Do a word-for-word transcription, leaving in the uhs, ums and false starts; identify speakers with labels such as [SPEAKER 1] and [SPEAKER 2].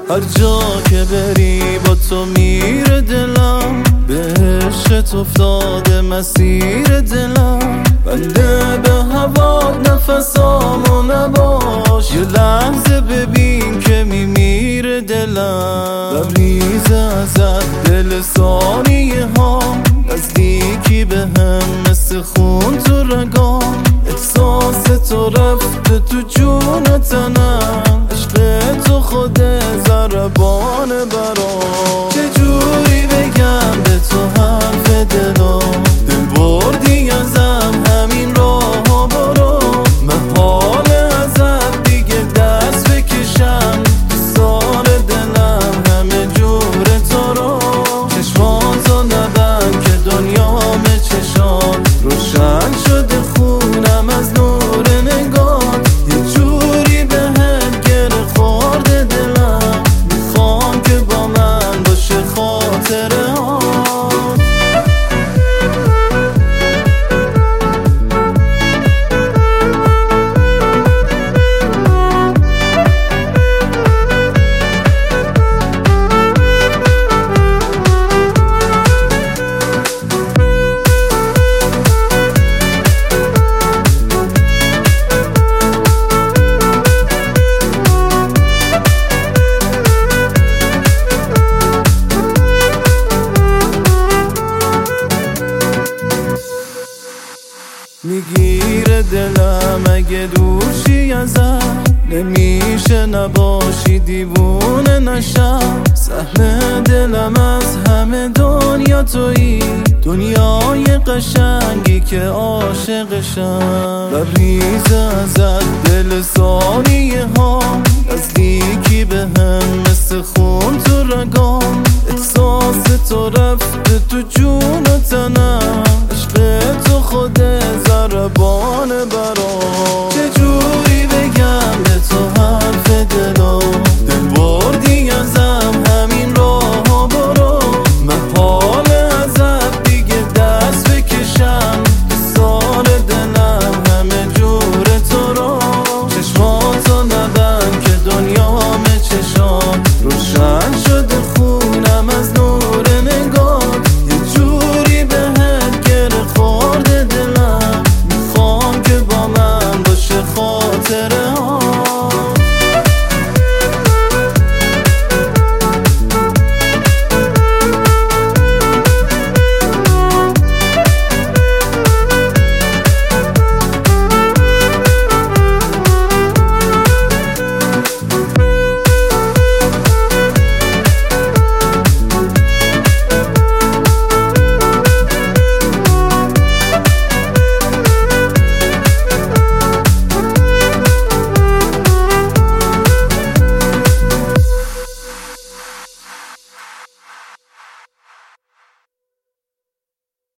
[SPEAKER 1] هر جا که بری با تو میره دلم، به عشقت افتاده مسیر دلم. بنده به هوا نفسامو نباش، یه لحظه ببین که میمیره دلم. لبریز ازت دل ثانیه ها، نزدیکی به هم مثل خون تو رگام. احساس تو رفته تو جون تنم، عشق تو خود ضربان برام. چجوری بگم به تو حرف دلم، دل بردی ازم همین راه برو. محال ازت دیگه دست بکشم، سار دلم همه جور تو رو. چشماتو نبند که دنیامه چشات، روشن شده خونم از نور نگات. یه جوری به هم گره خورده دلم، میخوام که با من باشه خاطره ها. میگیره دلم اگه دورشی ازم، نمیشه نباشی دیوونه نشم. سهم دلم از همه دنیا تویی، دنیای قشنگی که عاشقشم. لبریز ازت دل ثانیه ها، نزدیکی به هم مثل خون